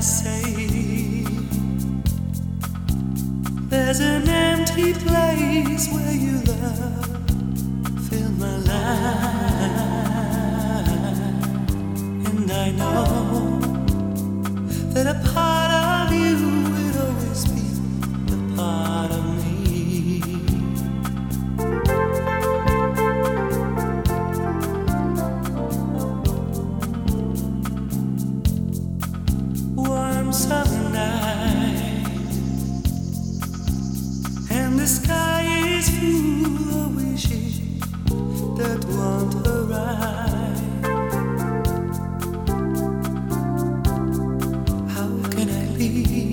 say there's an empty place where you love fill my life, and I know that a part of you will always be a part of me. Warm summer night, and the sky is full of wishes that won't arrive. How can I be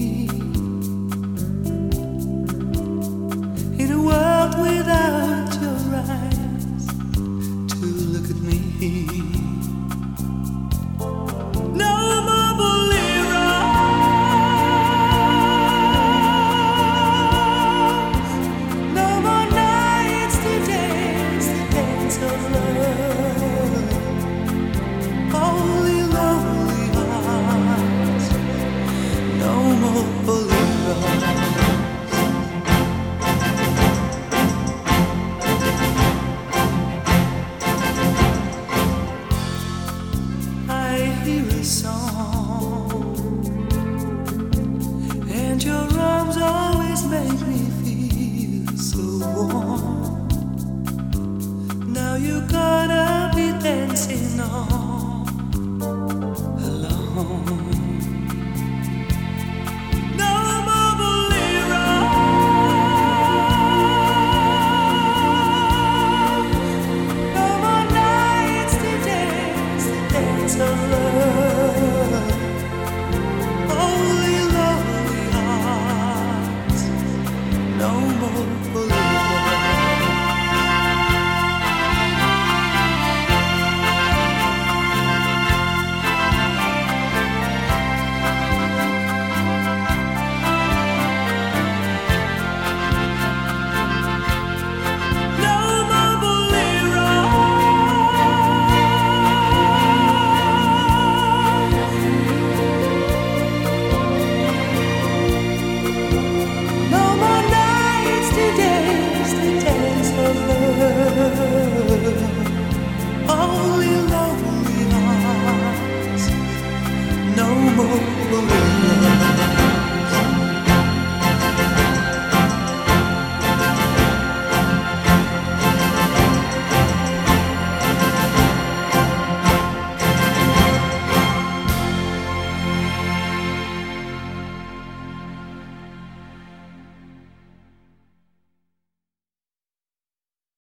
in a world without your eyes to look at me? No more boleros, no more nights to dance the dance of love. Only lonely hearts, no more boleros. I hear a song, and your arms always make me feel so warm. Now you're gonna be dancing on